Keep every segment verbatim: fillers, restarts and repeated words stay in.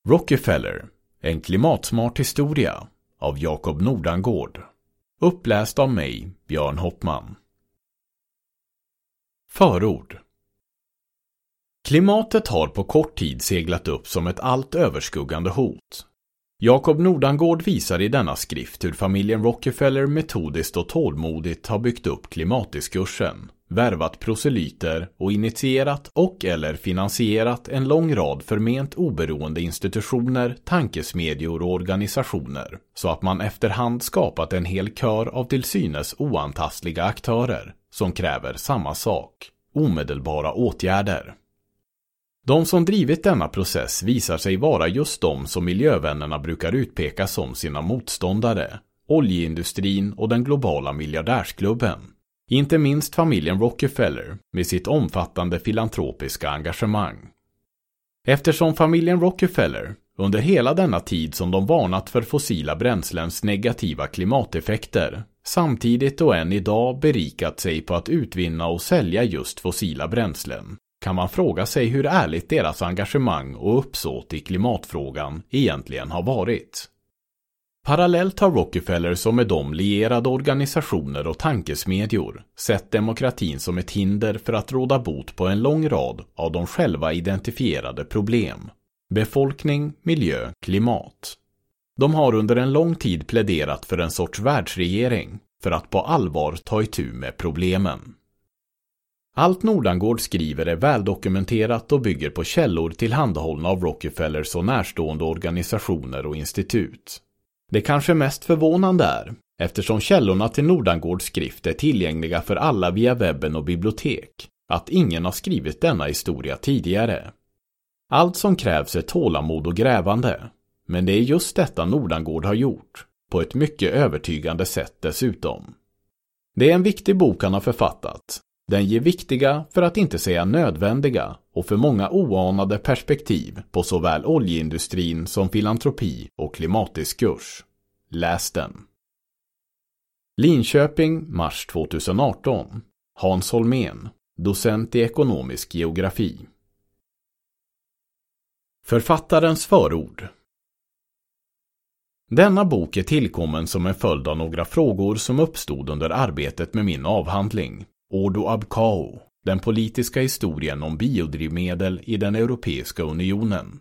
Rockefeller, en klimatsmart historia av Jakob Nordangård. Uppläst av mig, Björn Hoppman. Förord. Klimatet har på kort tid seglat upp som ett allt överskuggande hot. Jakob Nordangård visar i denna skrift hur familjen Rockefeller metodiskt och tålmodigt har byggt upp klimatdiskursen, värvat proselyter och initierat och eller finansierat en lång rad förment oberoende institutioner, tankesmedjor och organisationer, så att man efterhand skapat en hel kör av till synes oantastliga aktörer som kräver samma sak, omedelbara åtgärder. De som drivit denna process visar sig vara just de som miljövännerna brukar utpeka som sina motståndare, oljeindustrin och den globala miljardärsklubben. Inte minst familjen Rockefeller med sitt omfattande filantropiska engagemang. Eftersom familjen Rockefeller under hela denna tid som de varnat för fossila bränslens negativa klimateffekter samtidigt och än idag berikat sig på att utvinna och sälja just fossila bränslen, kan man fråga sig hur ärligt deras engagemang och uppsåt i klimatfrågan egentligen har varit. Parallellt har Rockefeller som med dem lierade organisationer och tankesmedjor sett demokratin som ett hinder för att råda bot på en lång rad av de själva identifierade problem. Befolkning, miljö, klimat. De har under en lång tid pläderat för en sorts världsregering för att på allvar ta itu med problemen. Allt Nordangård skriver är väldokumenterat och bygger på källor tillhandahållna av Rockefellers och närstående organisationer och institut. Det kanske mest förvånande är, eftersom källorna till Nordangårds skrift är tillgängliga för alla via webben och bibliotek, att ingen har skrivit denna historia tidigare. Allt som krävs är tålamod och grävande, men det är just detta Nordangård har gjort, på ett mycket övertygande sätt dessutom. Det är en viktig bok han har författat. Den ger viktiga, för att inte säga nödvändiga, och för många oanade perspektiv på såväl oljeindustrin som filantropi och klimatdiskurs. Läs den. Linköping, mars tjugoarton. Hans Holmén, docent i ekonomisk geografi. Författarens förord. Denna bok är tillkommen som en följd av några frågor som uppstod under arbetet med min avhandling. Ordo ab Chao, den politiska historien om biodrivmedel i den Europeiska unionen.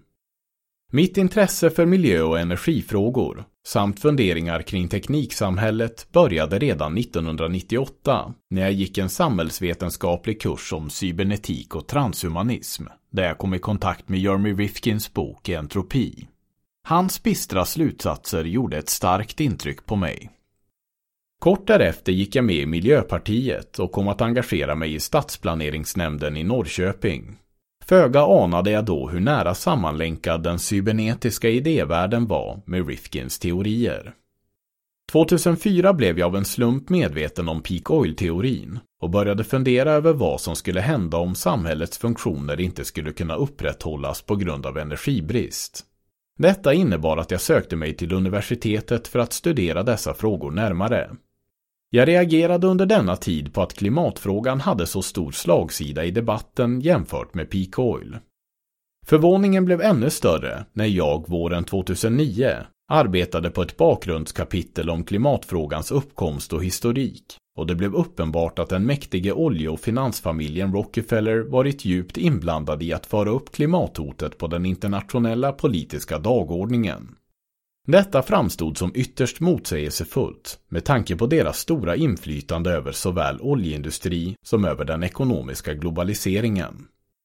Mitt intresse för miljö- och energifrågor samt funderingar kring tekniksamhället började redan nittonhundranittioåtta när jag gick en samhällsvetenskaplig kurs om cybernetik och transhumanism, där jag kom i kontakt med Jeremy Rifkins bok Entropi. Hans bistra slutsatser gjorde ett starkt intryck på mig. Kort därefter gick jag med i Miljöpartiet och kom att engagera mig i stadsplaneringsnämnden i Norrköping. Föga anade jag då hur nära sammanlänkad den cybernetiska idévärlden var med Rifkins teorier. tjugohundrafyra blev jag av en slump medveten om peak oil-teorin och började fundera över vad som skulle hända om samhällets funktioner inte skulle kunna upprätthållas på grund av energibrist. Detta innebar att jag sökte mig till universitetet för att studera dessa frågor närmare. Jag reagerade under denna tid på att klimatfrågan hade så stor slagsida i debatten jämfört med peak oil. Förvåningen blev ännu större när jag våren tjugohundranio arbetade på ett bakgrundskapitel om klimatfrågans uppkomst och historik, och det blev uppenbart att den mäktige olje- och finansfamiljen Rockefeller varit djupt inblandad i att föra upp klimathotet på den internationella politiska dagordningen. Detta framstod som ytterst motsägelsefullt med tanke på deras stora inflytande över såväl oljeindustri som över den ekonomiska globaliseringen.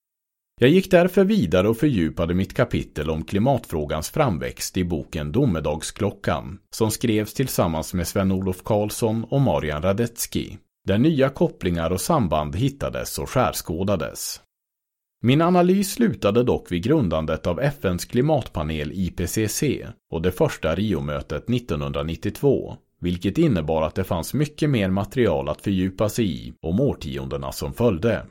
Jag gick därför vidare och fördjupade mitt kapitel om klimatfrågans framväxt i boken Domedagsklockan, som skrevs tillsammans med Sven-Olof Karlsson och Marian Radetzky, där nya kopplingar och samband hittades och skärskådades. Min analys slutade dock vid grundandet av F N:s klimatpanel I P C C och det första Rio-mötet nittonhundranittiotvå, vilket innebar att det fanns mycket mer material att fördjupa sig i om årtiondena som följde.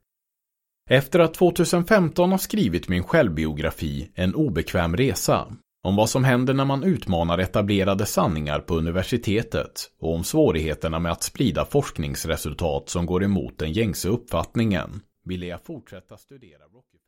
Efter att tjugohundrafemton ha skrivit min självbiografi En obekväm resa, om vad som händer när man utmanar etablerade sanningar på universitetet och om svårigheterna med att sprida forskningsresultat som går emot den gängse uppfattningen, ville jag fortsätta studera Rockefeller.